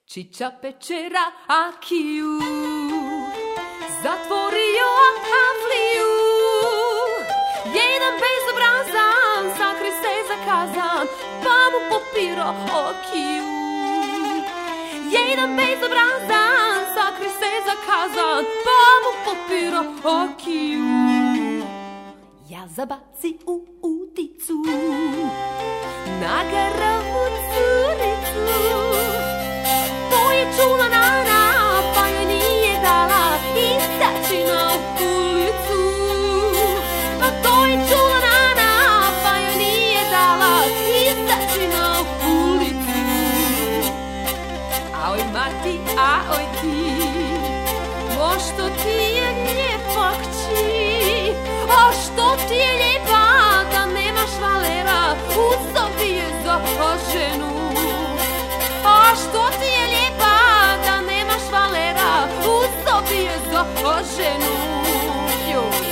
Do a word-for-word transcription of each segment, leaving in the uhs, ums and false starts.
Čiča pečera akiju, zatvorio avliju. Jedan bezobrazan sakri se zakazan, pa mu popiro okiju. Jedan bezobrazan sakri se zakazan, pa mu popiro okiju. Ja zabaci u uticu na garavu curicu. To je čula Nana, pa joj nije dala izaći na ulicu. A to je čula Nana, pa joj nije dala izaći na ulicu. Aoj mati, aoj ti, o što ti je lijepa kći. O što ti je lijepa da nemaš valera, u sobi je za ženu. A što ti je lijepa da nemaš valera, u sobi je za ženu. Joj.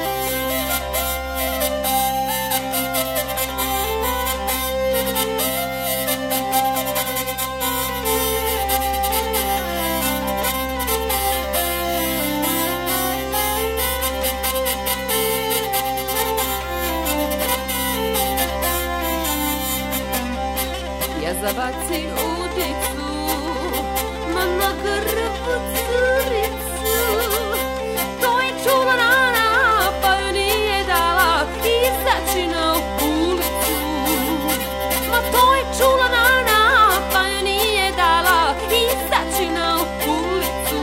Ja zabaci uticu, ma na grbu curicu. To je čula Nana, pa joj nije dala izaći na ulicu. Ma to je čula Nana, pa joj nije dala izaći na ulicu.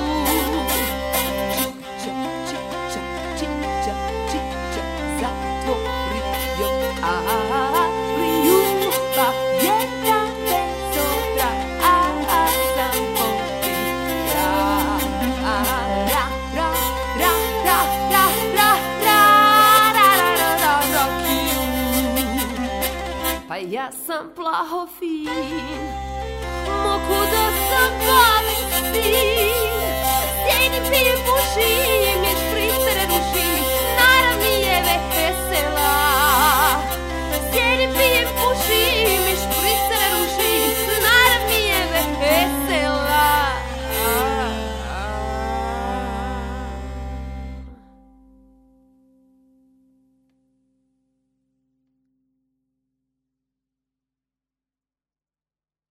Čiča, čiča, čiča, čiča, zatvorio avliju, pa jedna pa ja sam plaho fin, mogu da sam babi sin, sjedim, pijem, pušim.